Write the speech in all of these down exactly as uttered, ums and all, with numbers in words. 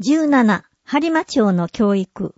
じゅうなな、播磨町の教育。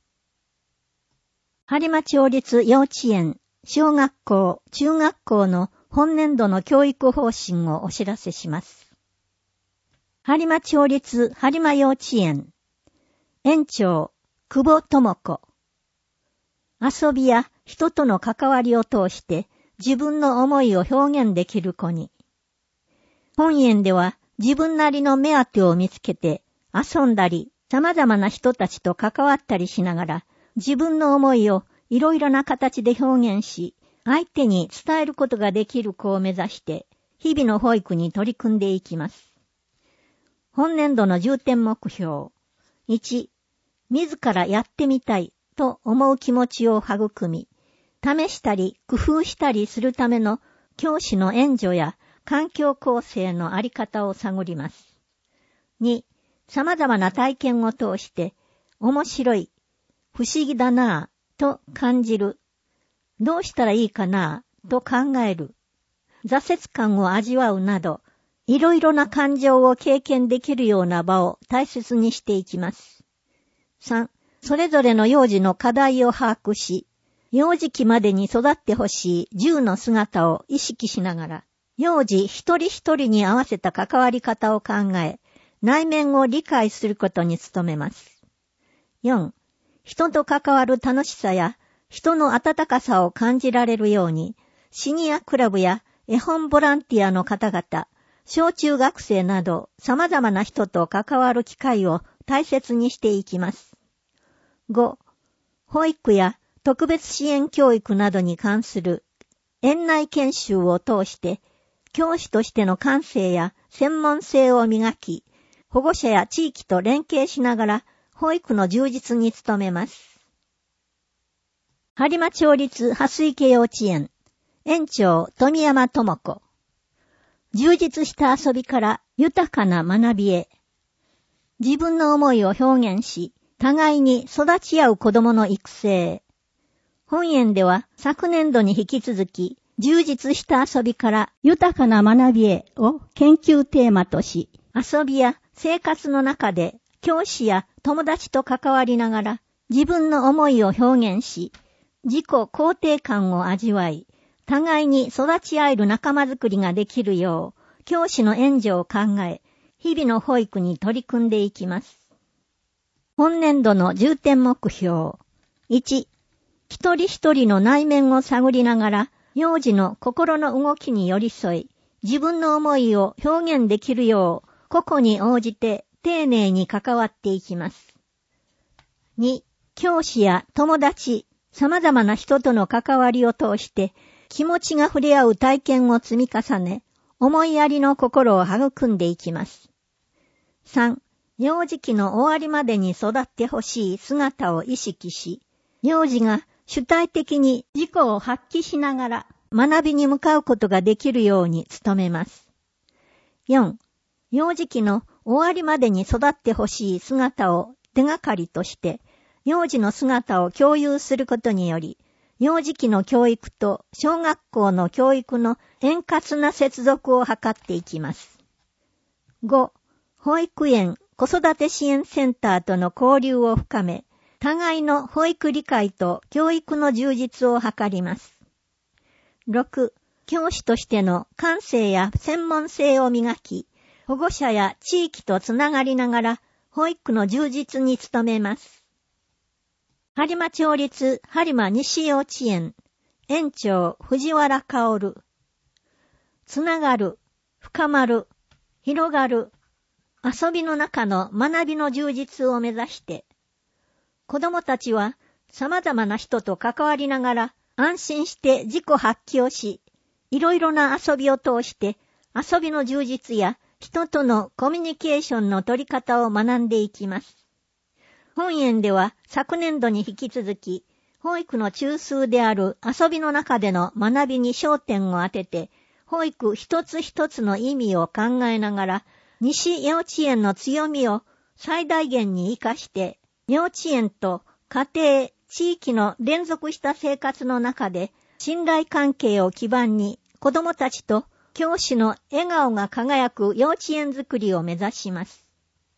播磨町立幼稚園、小学校、中学校の本年度の教育方針をお知らせします。播磨町立播磨幼稚園、園長、久保智子。遊びや人との関わりを通して自分の思いを表現できる子に。本園では自分なりの目当てを見つけて遊んだり様々な人たちと関わったりしながら自分の思いをいろいろな形で表現し相手に伝えることができる子を目指して日々の保育に取り組んでいきます。本年度の重点目標。いち、自らやってみたいと思う気持ちを育み、試したり工夫したりするための教師の援助や環境構成のあり方を探ります。に、様々な体験を通して面白い、不思議だなぁと感じる、どうしたらいいかなぁと考える、挫折感を味わうなど、いろいろな感情を経験できるような場を大切にしていきます。さん、それぞれの幼児の課題を把握し、幼児期までに育ってほしいじゅうの姿を意識しながら、幼児一人一人に合わせた関わり方を考え、内面を理解することに努めます。よん、人と関わる楽しさや人の温かさを感じられるように、シニアクラブや絵本ボランティアの方々、小中学生など様々な人と関わる機会を大切にしていきます。ご、保育や特別支援教育などに関する園内研修を通して、教師としての感性や専門性を磨き、保護者や地域と連携しながら保育の充実に努めます。播磨町立蓮池幼稚園、園長富山智子。充実した遊びから豊かな学びへ。自分の思いを表現し、互いに育ち合う子供の育成。本園では昨年度に引き続き、充実した遊びから豊かな学びへを研究テーマとし、遊びや生活の中で教師や友達と関わりながら自分の思いを表現し、自己肯定感を味わい、互いに育ち合える仲間づくりができるよう、教師の援助を考え、日々の保育に取り組んでいきます。本年度の重点目標。いち、一人一人の内面を探りながら、幼児の心の動きに寄り添い、自分の思いを表現できるよう、個々に応じて丁寧に関わっていきます。に、教師や友達、様々な人との関わりを通して、気持ちが触れ合う体験を積み重ね、思いやりの心を育んでいきます。さん、幼児期の終わりまでに育ってほしい姿を意識し、幼児が主体的に自己を発揮しながら学びに向かうことができるように努めます。よん、幼児期の終わりまでに育ってほしい姿を手がかりとして、幼児の姿を共有することにより、幼児期の教育と小学校の教育の円滑な接続を図っていきます。ご、保育園子育て支援センターとの交流を深め、互いの保育理解と教育の充実を図ります。ろく、教師としての感性や専門性を磨き、保護者や地域とつながりながら保育の充実に努めます。播磨町立播磨西幼稚園、園長藤原薫。つながる、深まる、広がる、遊びの中の学びの充実を目指して、子供たちは様々な人と関わりながら安心して自己発揮をし、いろいろな遊びを通して遊びの充実や人とのコミュニケーションの取り方を学んでいきます。本園では昨年度に引き続き、保育の中枢である遊びの中での学びに焦点を当てて、保育一つ一つの意味を考えながら、西幼稚園の強みを最大限に活かして、幼稚園と家庭、地域の連続した生活の中で、信頼関係を基盤に子どもたちと教師の笑顔が輝く幼稚園づくりを目指します。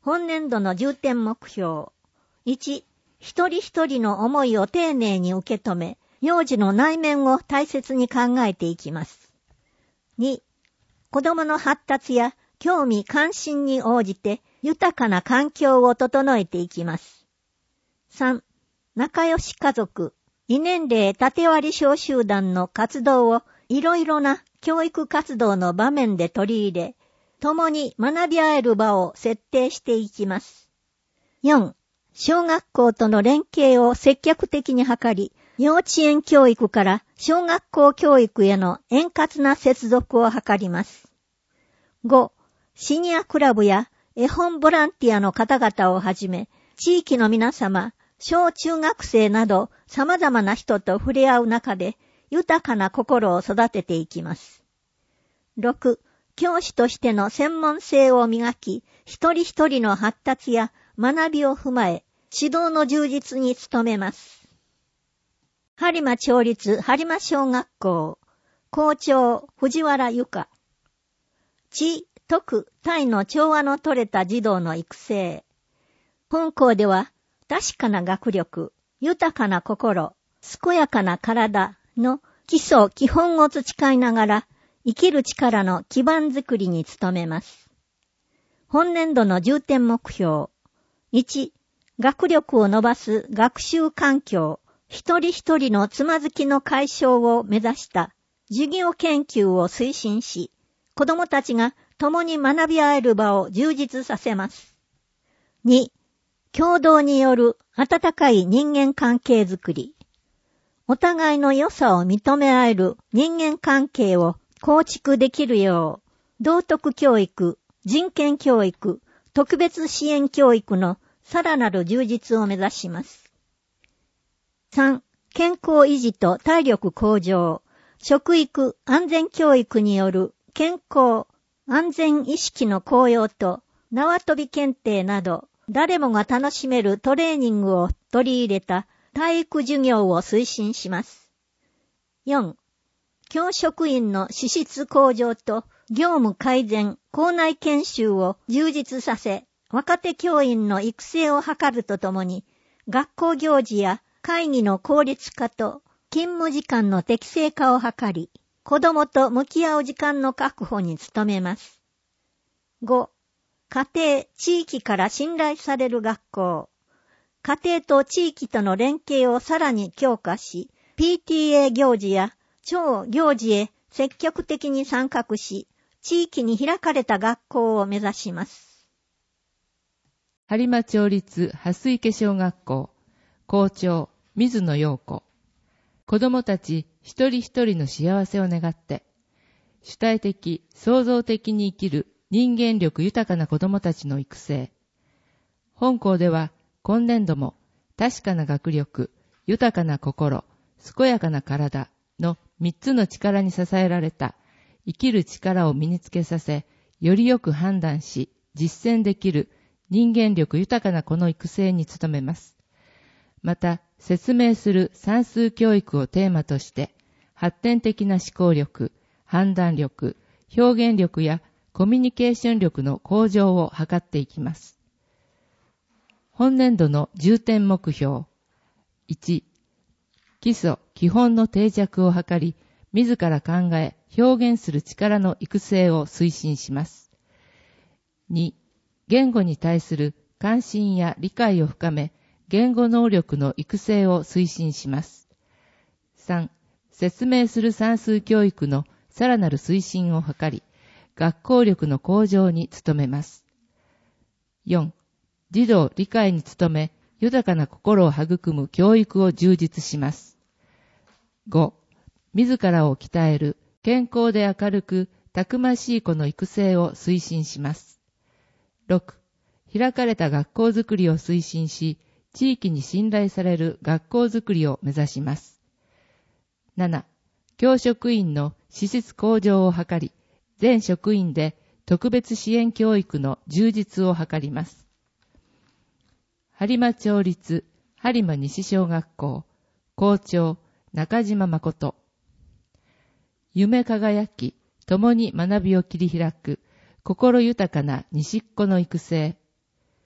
本年度の重点目標。いち、一人一人の思いを丁寧に受け止め、幼児の内面を大切に考えていきます。に、子供の発達や興味関心に応じて豊かな環境を整えていきます。さん、仲良し家族、異年齢縦割り小集団の活動をいろいろな教育活動の場面で取り入れ、共に学び合える場を設定していきます。よん、小学校との連携を積極的に図り、幼稚園教育から小学校教育への円滑な接続を図ります。ご、シニアクラブや絵本ボランティアの方々をはじめ、地域の皆様、小中学生など様々な人と触れ合う中で豊かな心を育てていきます。ろく、教師としての専門性を磨き、一人一人の発達や学びを踏まえ、指導の充実に努めます。播磨町立播磨小学校、校長藤原由香。知、徳、体の調和の取れた児童の育成。本校では、確かな学力、豊かな心、健やかな体の基礎基本を培いながら、生きる力の基盤づくりに努めます。本年度の重点目標。いち、学力を伸ばす学習環境、一人一人のつまずきの解消を目指した授業研究を推進し、子どもたちが共に学び合える場を充実させます。に、共同による温かい人間関係づくり。お互いの良さを認め合える人間関係を構築できるよう、道徳教育、人権教育、特別支援教育のさらなる充実を目指します。さん、健康維持と体力向上、食育安全教育による健康、安全意識の向上と縄跳び検定など、誰もが楽しめるトレーニングを取り入れた体育授業を推進します。よん、教職員の資質向上と業務改善、校内研修を充実させ、若手教員の育成を図るとともに、学校行事や会議の効率化と勤務時間の適正化を図り、子どもと向き合う時間の確保に努めます。ご、家庭、地域から信頼される学校。家庭と地域との連携をさらに強化し、ピーティーエー 行事や超行事へ積極的に参画し、地域に開かれた学校を目指します。 播磨町立蓮池小学校、校長、水野陽子。子どもたち一人一人の幸せを願って、主体的、創造的に生きる人間力豊かな子どもたちの育成。本校では今年度も確かな学力、豊かな心、健やかな体の三つの力に支えられた生きる力を身につけさせ、よりよく判断し実践できる人間力豊かな子の育成に努めます。また、説明する算数教育をテーマとして、発展的な思考力、判断力、表現力やコミュニケーション力の向上を図っていきます。本年度の重点目標。いち、基礎、基本の定着を図り、自ら考え、表現する力の育成を推進します。に、言語に対する関心や理解を深め、言語能力の育成を推進します。さん、説明する算数教育のさらなる推進を図り、学校力の向上に努めます。よん、児童理解に努め、豊かな心を育む教育を充実します。ご、自らを鍛える、健康で明るく、たくましい子の育成を推進します。ろく、開かれた学校づくりを推進し、地域に信頼される学校づくりを目指します。なな、教職員の資質向上を図り、全職員で特別支援教育の充実を図ります。播磨町立播磨西小学校、校長、中島誠。夢輝き、共に学びを切り開く、心豊かな西っ子の育成。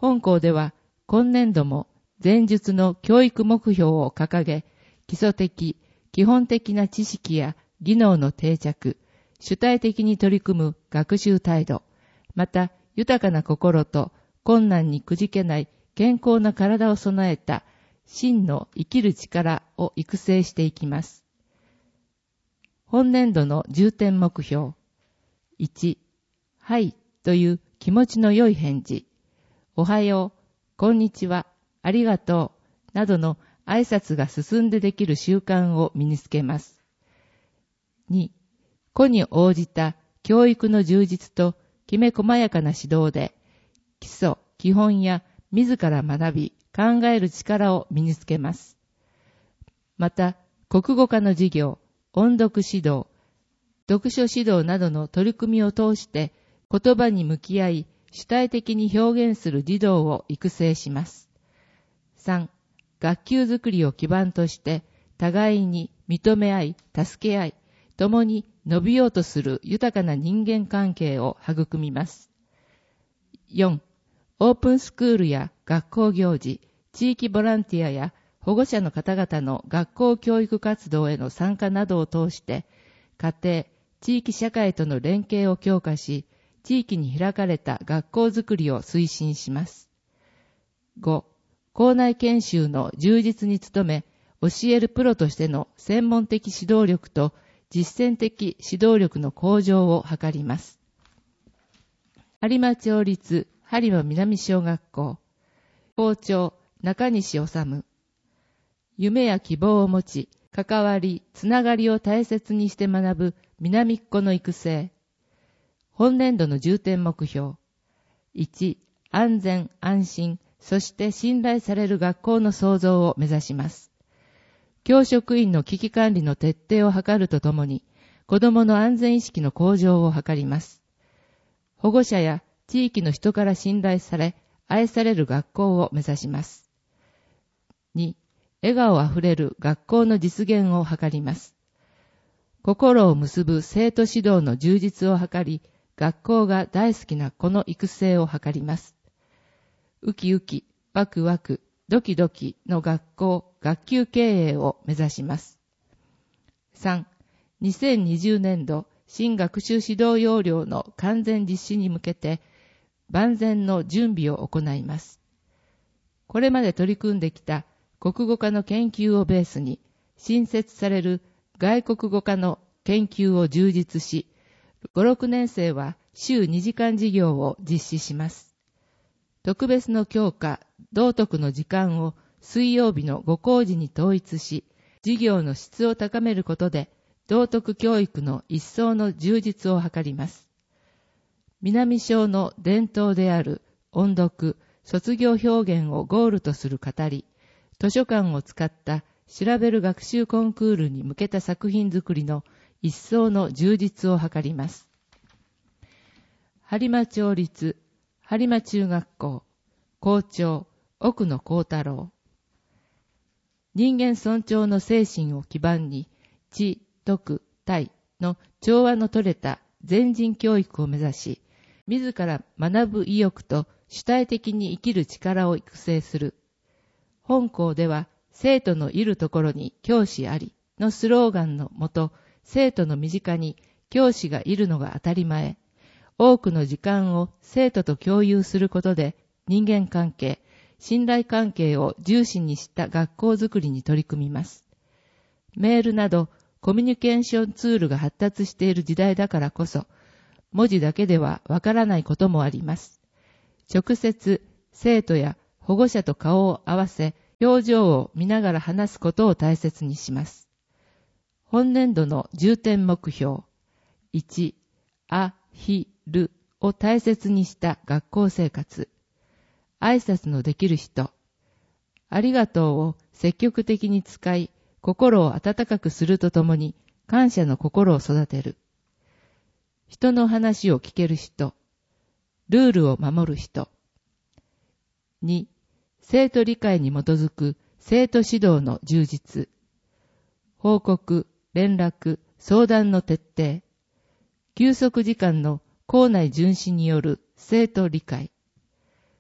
本校では今年度も前述の教育目標を掲げ、基礎的、基本的な知識や技能の定着、主体的に取り組む学習態度、また豊かな心と困難にくじけない健康な体を備えた真の生きる力を育成していきます。本年度の重点目標。いち、はいという気持ちの良い返事。おはよう、こんにちは、ありがとう、などの挨拶が進んでできる習慣を身につけます。に、個に応じた教育の充実ときめ細やかな指導で、基礎、基本や自ら学び、考える力を身につけます。また、国語科の授業、音読指導、読書指導などの取り組みを通して言葉に向き合い主体的に表現する児童を育成します。さん、学級づくりを基盤として互いに認め合い、助け合い、共に伸びようとする豊かな人間関係を育みます。よん、オープンスクールや学校行事、地域ボランティアや保護者の方々の学校教育活動への参加などを通して、家庭、地域社会との連携を強化し、地域に開かれた学校づくりを推進します。ご、校内研修の充実に努め、教えるプロとしての専門的指導力と実践的指導力の向上を図ります。播磨町立播磨南小学校、校長中西治。夢や希望を持ち、関わり、つながりを大切にして学ぶ南っ子の育成。本年度の重点目標。いち、安全、安心、そして信頼される学校の創造を目指します。教職員の危機管理の徹底を図るとともに、子どもの安全意識の向上を図ります。保護者や地域の人から信頼され、愛される学校を目指します。に、笑顔あふれる学校の実現を図ります。心を結ぶ生徒指導の充実を図り、学校が大好きな子の育成を図ります。ウキウキ、ワクワク、ドキドキの学校、学級経営を目指します。さん、にせんにじゅうねんど新学習指導要領の完全実施に向けて万全の準備を行います。これまで取り組んできた国語科の研究をベースに新設される外国語科の研究を充実し、ご、ろくねん生は週にじかん授業を実施します。特別の教科、道徳の時間を水曜日の午後時に統一し、授業の質を高めることで、道徳教育の一層の充実を図ります。南小の伝統である音読、卒業表現をゴールとする語り、図書館を使った調べる学習コンクールに向けた作品作りの一層の充実を図ります。播磨町立播磨中学校校長奥野幸太郎。人間尊重の精神を基盤に知、徳、体の調和の取れた全人教育を目指し、自ら学ぶ意欲と主体的に生きる力を育成する。本校では生徒のいるところに教師ありのスローガンのもと、生徒の身近に教師がいるのが当たり前。多くの時間を生徒と共有することで人間関係、信頼関係を重視にした学校づくりに取り組みます。メールなどコミュニケーションツールが発達している時代だからこそ、文字だけではわからないこともあります。直接生徒や保護者と顔を合わせ、表情を見ながら話すことを大切にします。本年度の重点目標。いち、あ、ひ、るを大切にした学校生活。挨拶のできる人。ありがとうを積極的に使い、心を温かくするとともに、感謝の心を育てる。人の話を聞ける人。ルールを守る人。に、生徒理解に基づく生徒指導の充実。報告、連絡、相談の徹底。休息時間の校内巡視による生徒理解。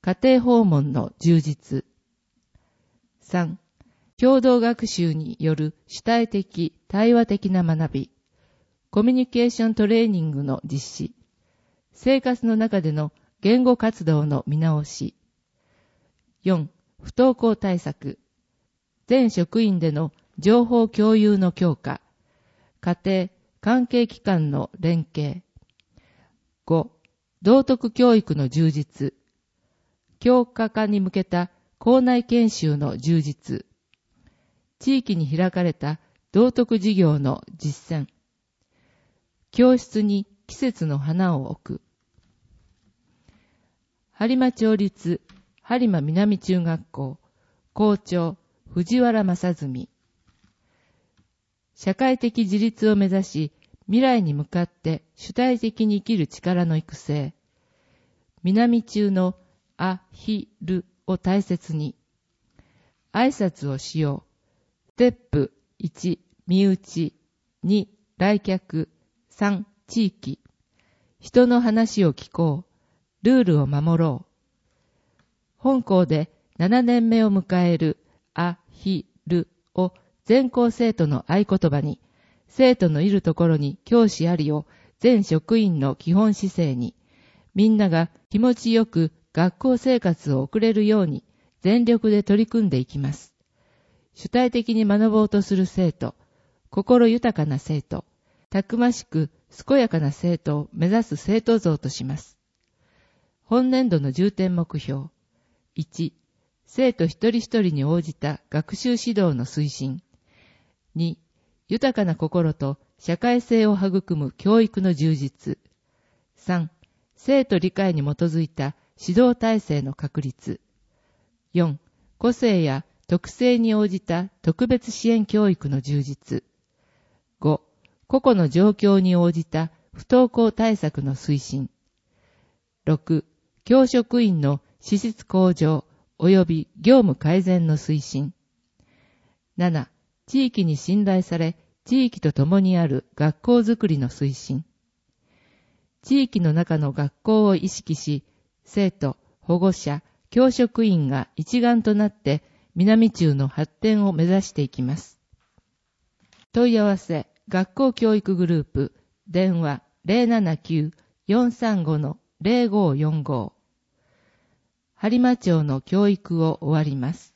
家庭訪問の充実。さん、共同学習による主体的、対話的な学び。コミュニケーショントレーニングの実施。生活の中での言語活動の見直し。よん、不登校対策。全職員での情報共有の強化。家庭、関係機関の連携。ご、道徳教育の充実。教科化に向けた校内研修の充実。地域に開かれた道徳授業の実践。教室に季節の花を置く。播磨町立播磨南中学校校長藤原正純。社会的自立を目指し、未来に向かって主体的に生きる力の育成。南中のあ、ひ、るを大切に。挨拶をしよう。ステップいち、身内。に、来客。さん、地域。人の話を聞こう。ルールを守ろう。本校でななねんめを迎えるあ、ひ、るを全校生徒の合言葉に、生徒のいるところに教師ありを全職員の基本姿勢に、みんなが気持ちよく学校生活を送れるように全力で取り組んでいきます。主体的に学ぼうとする生徒、心豊かな生徒、たくましく健やかな生徒を目指す生徒像とします。本年度の重点目標。いち、生徒一人一人に応じた学習指導の推進。に、豊かな心と社会性を育む教育の充実。さん、生徒理解に基づいた指導体制の確立。よん、個性や特性に応じた特別支援教育の充実。ご、個々の状況に応じた不登校対策の推進。ろく、教職員の資質向上及び業務改善の推進。なな、地域に信頼され、地域と共にある学校づくりの推進。地域の中の学校を意識し、生徒、保護者、教職員が一丸となって南中の発展を目指していきます。問い合わせ、学校教育グループ、電話 ゼロななきゅう よんさんご ゼロごよんご。播磨町の教育を終わります。